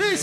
dice.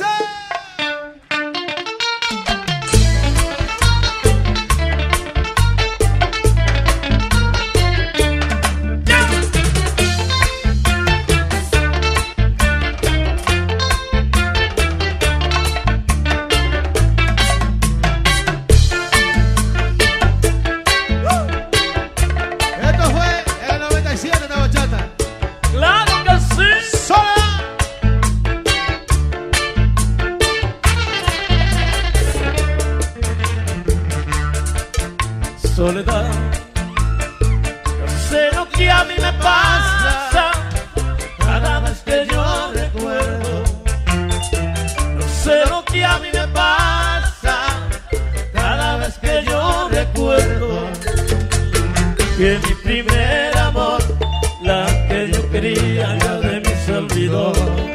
Soledad, no sé lo que a mí me pasa cada vez que yo recuerdo. No sé lo que a mí me pasa cada vez que yo recuerdo que mi primer amor, la que yo quería, ya de mí se olvidó.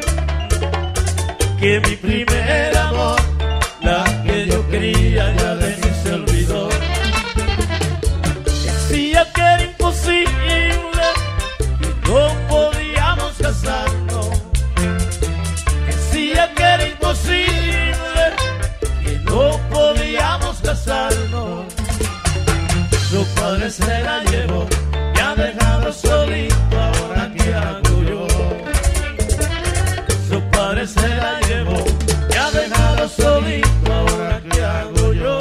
Que mi primer amor, la que yo quería, ya de mí se olvidó. Decía que era imposible, que no podíamos casarnos. Decía que era imposible, que no podíamos casarnos. Su padre se la llevó y ha dejado solito, ahora qué hago yo. Su padre se la llevó y ha dejado solito, ahora qué hago yo.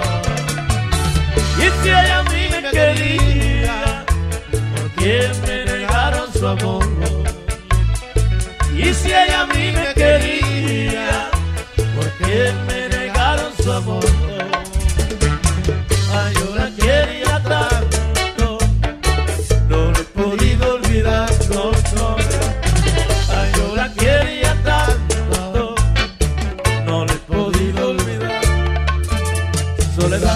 Y si ella a mí me quería, ¿por qué me negaron su amor? Y si ella a mí me quería, ¿por qué me negaron su amor? Ay, yo la quería tanto, no lo he podido olvidar, no, no. Ay, yo la quería tanto, no lo he podido olvidar. Soledad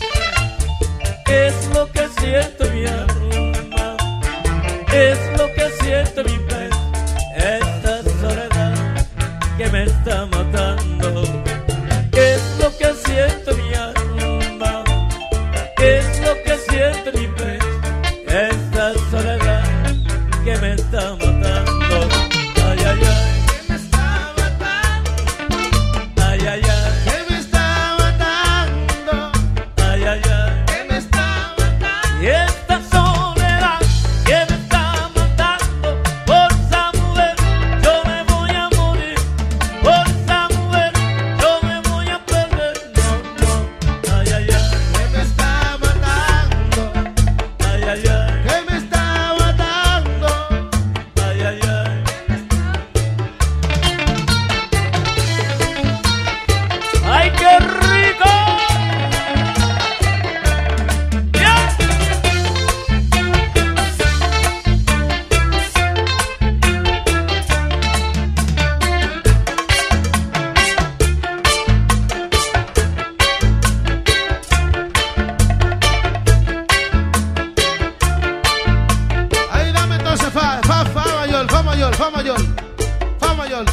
es lo que siento mi alma, es lo que siento mi fe, esta soledad que me está matando. Es lo que siento mi alma, es lo que siento mi fe, esta soledad que me está matando. Ay, ay, ay, que me está matando. Ay, ay, ay, que me está matando. Ay, ay, ay, que me está matando. Y esta soledad que me está matando, por esa mujer yo me voy a morir, por esa mujer yo me voy a perder. No, no, ay, ay, ay, que me está matando. Ay, ay, ay, que me está matando. Ay, ay, ay. ¡Ay, qué rico! ¡Ya! Ahí dame entonces fa mayor, fa mayor, fa mayor, fa mayor.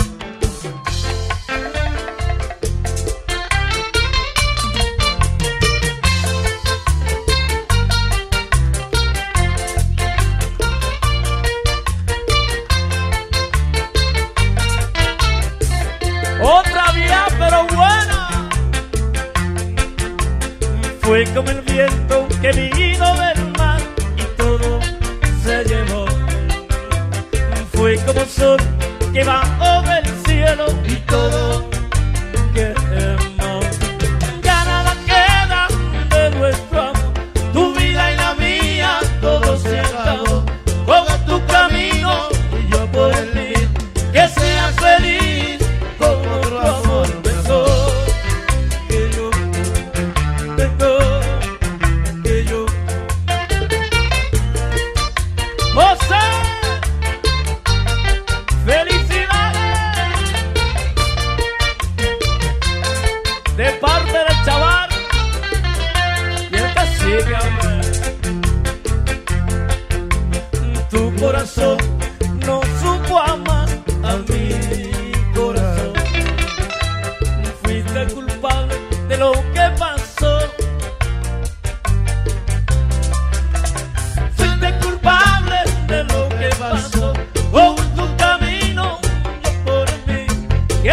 Otra vía, pero buena. Fue como el viento que vino del mar y todo se llevó. Fue como el sol que bajó del cielo y todo quemó. Ya nada queda de nuestro amor, tu vida y la mía, todo se acabó. Coge tu camino y yo por el mío, que seas feliz con otro amor mejor. Que yo tengo, que yo José, felicidades.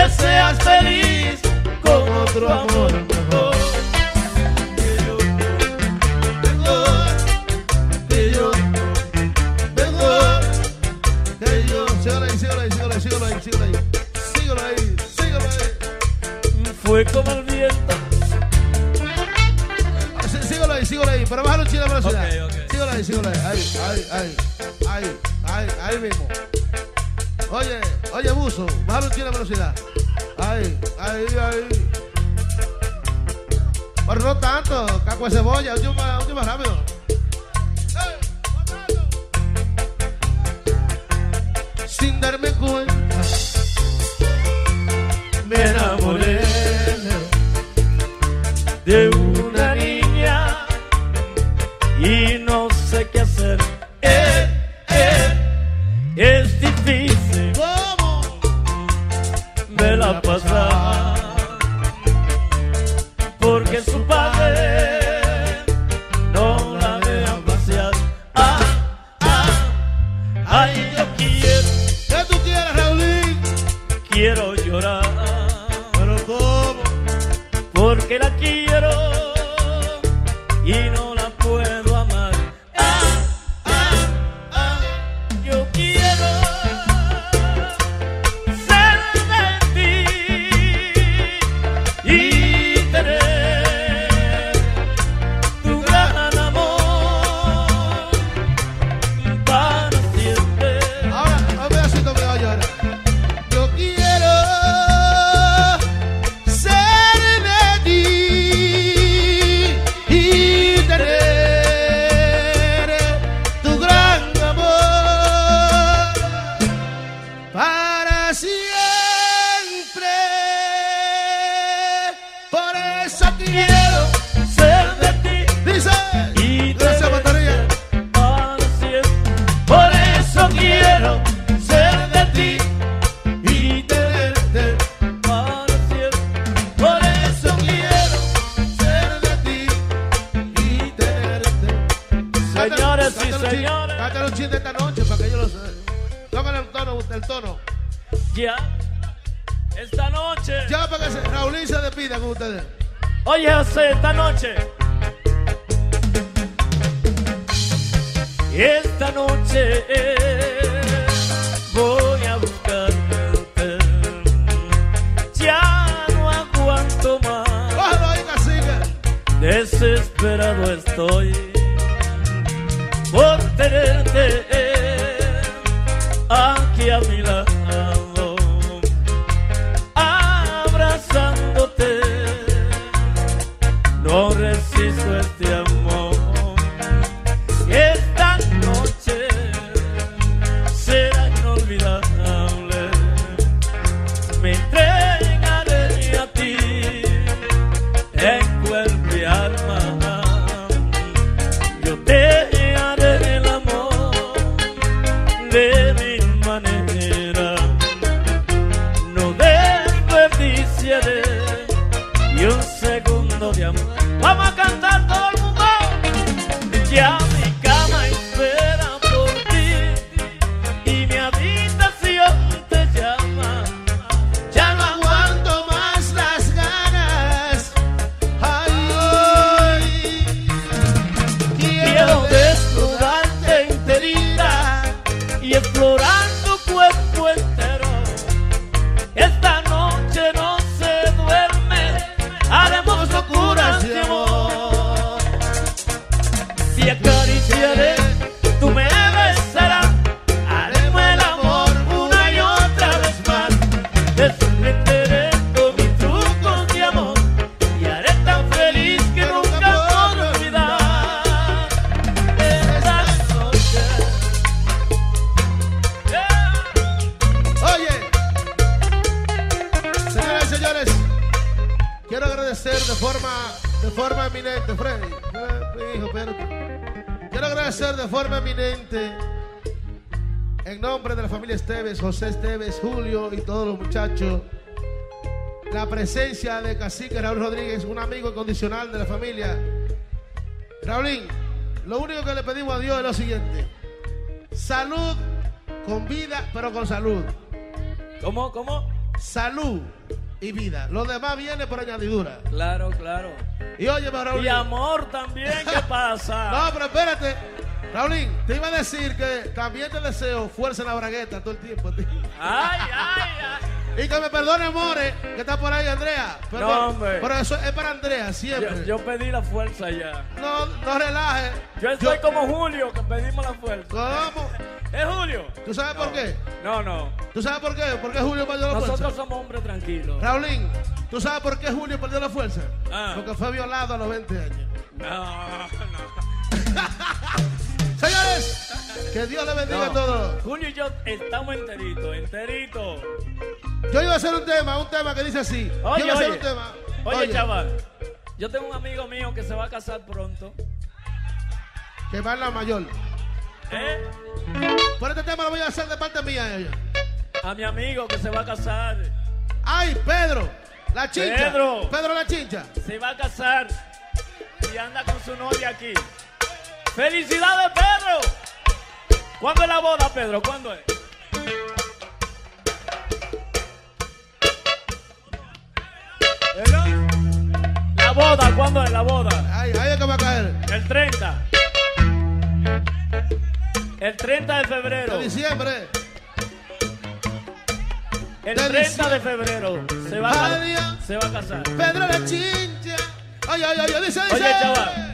que seas feliz con otro amor mejor. Fue como el viento. Síguelo ahí, pero bájalo un chile de velocidad. Okay. Síguelo ahí mismo. Oye, buzo, bájalo un chile de velocidad. Ahí. Pero no tanto, caco de cebolla, un más rápido. Sin darme cuenta, Me enamoré de una niña y no sé qué hacer. Es difícil. ¿cómo? Me la pasaba porque su padre no la deja pasear. Ay, yo quiero. ¿Qué tú quieres, Raulín? Quiero llorar, ¿Pero cómo? porque la quiero y no la puedo amar. Yo quiero ser de ti y tener tu gran amor para siempre. Ahora, un pedacito me va a llorar. Yo quiero ser de ti y tener tu gran amor para siempre. Por eso quiero, Ser de ti dice, y gracias, batería. para siempre. Por eso quiero ser de ti y tenerte para siempre. Por eso quiero ser de ti y tenerte. Señores y señores, Cántale un chiste esta noche para que yo lo sepa. Tócale el tono. ya esta noche, Ya para que Raulín se despida con ustedes. oye José, esta noche, voy a buscarte. Ya no aguanto más. Bájalo ahí, cacique. Desesperado estoy por tenerte aquí a mi lado, abrazándote. No resisto este amor. Esta noche será inolvidable. Me entregaré a ti en cuerpo y alma. Yo te haré el amor de mil maneras. No desperdiciaré ni un segundo de amor. Vamos a cantar todo el mundo. Ya mi cama espera por ti y mi habitación te llama. Ya no aguanto más las ganas. Ay, Quiero desnudarte enterita y explorar tu cuerpo entero. Esta noche no se duerme, haremos locuras de amor. Te acariciaré, tú me besarás, haremos el amor una y otra vez más. Te sorprenderé con mis trucos de amor y haré tan feliz que nunca podré olvidar esa noche. oye, señoras y señores, quiero agradecer de forma eminente, Freddy. Hijo, espérate. Quiero agradecer de forma eminente, en nombre de la familia Esteves, José Esteves, Julio y todos los muchachos, la presencia de Cacique Raúl Rodríguez, un amigo incondicional de la familia. Raulín, lo único que le pedimos a Dios es lo siguiente: salud con vida, pero con salud. ¿Cómo? salud y vida. Lo demás viene por añadidura. Claro, claro. Y oye, Raúl. Y amor también, ¿qué pasa? No, pero espérate. Raulín, te iba a decir que también te deseo fuerza en la bragueta todo el tiempo, tío. Ay, ay, ay. Y que me perdone, More, que está por ahí, Andrea. Perdón, No, hombre. pero eso es para Andrea, siempre. Yo pedí la fuerza ya. No, no relaje. Yo estoy como Julio, que pedimos la fuerza. ¿Cómo? ¿Es Julio? ¿Tú sabes por qué? No, no. ¿Tú sabes por qué? Porque Julio perdió la Nosotros fuerza. somos hombres tranquilos. Raulín, ¿tú sabes por qué Julio perdió la fuerza? Ah. Porque fue violado a los 20 años. No. Señores, que Dios le bendiga a todos. Julio y yo estamos enteritos. Yo iba a hacer un tema que dice así. Oye, yo iba a hacer oye. un tema. Oye, chaval, yo tengo un amigo mío que se va a casar pronto. Que va en la mayor. ¿Eh? Por este tema lo voy a hacer de parte mía. Ella. A mi amigo que se va a casar. Ay, Pedro, la chincha. Pedro la chincha. Se va a casar y anda con su novia aquí. ¡Felicidades, Pedro! ¿Cuándo es la boda, Pedro? ¿Cuándo es? La boda, ¿cuándo es la boda? Ay, ahí es que va a caer. El 30. El 30 de febrero. De diciembre. El de 30 diciembre. de febrero se va a casar. Pedro la chincha. Ay, ay, ay, dice. Oye, chaval.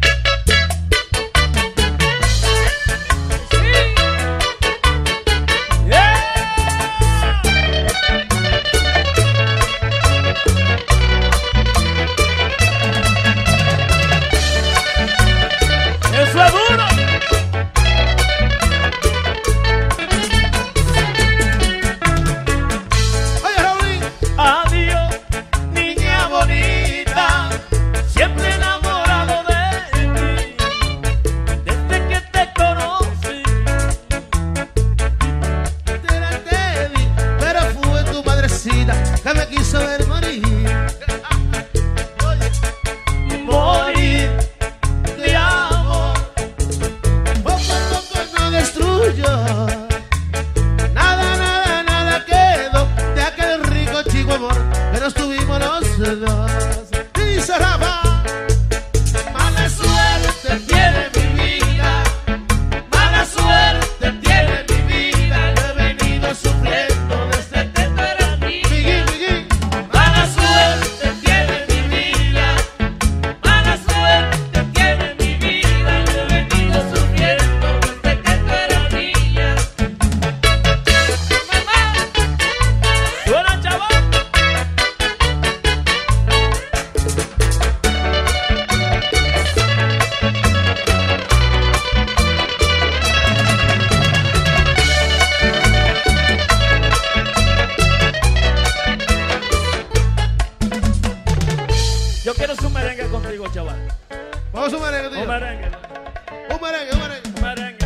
¡Eso es duro! Oye, Raulín. Adiós, niña bonita, siempre enamorado de ti, desde que te conocí. Te vi, pero fue tu madrecita que me quiso ver morir. Morir de amor. Poco a poco no destruyó. Nada quedó de aquel rico chico amor que nos tuvimos los dos. Dice Rafa. Mala suerte tiene mi vida. Mala suerte tiene mi vida. Yo he venido sufriendo desde que tú eras niña. Mala suerte tiene mi vida, mala suerte tiene mi vida, yo he venido sufriendo desde que tú eras niña. ¿Suena, chaval? Yo quiero su merengue contigo, chaval. Vamos a un merengue, tío. Un merengue, Un merengue. un merengue.